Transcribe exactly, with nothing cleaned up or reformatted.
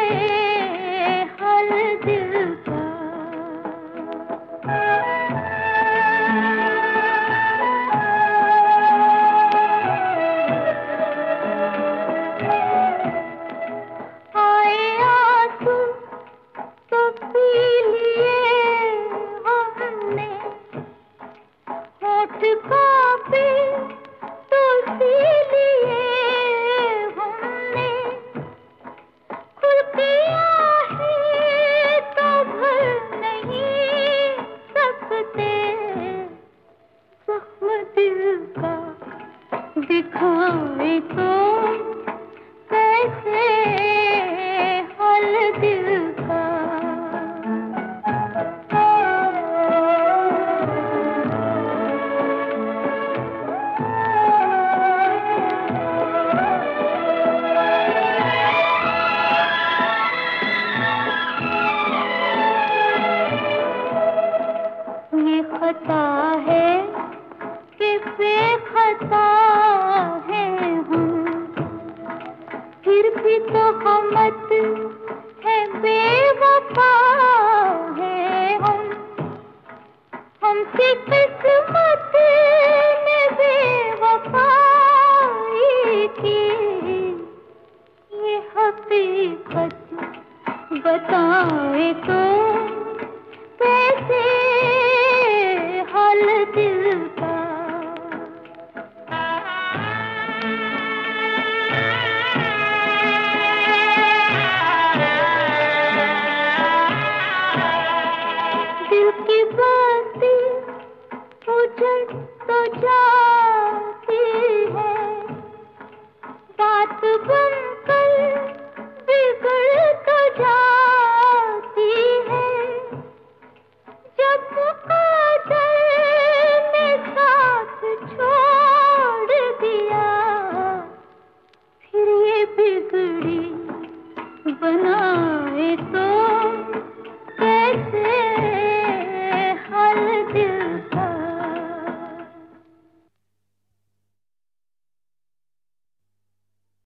हाल दिल का। आए आंसू तो पी लिए हमने, होठ कांपे तो सी लिए हमने, खुल के आहे तो भर नहीं सकते, जख्म दिल का दिखाए तो कैसे हाल दिल का। ये खता है कि बेखता है हम, फिर भी तो हमत है, बेवफा है हम। हमसे किस्मत ने बेवफाई की, ये हकीकत बताए तो कैसे हाल दिल का। दिल की बातें उजड़ तो जाती है, बात बनकर बिगड़ तो जाती है। जब मुक़द्दर ने साथ छोड़ दिया, फिर ये बिगड़ी बनाए तो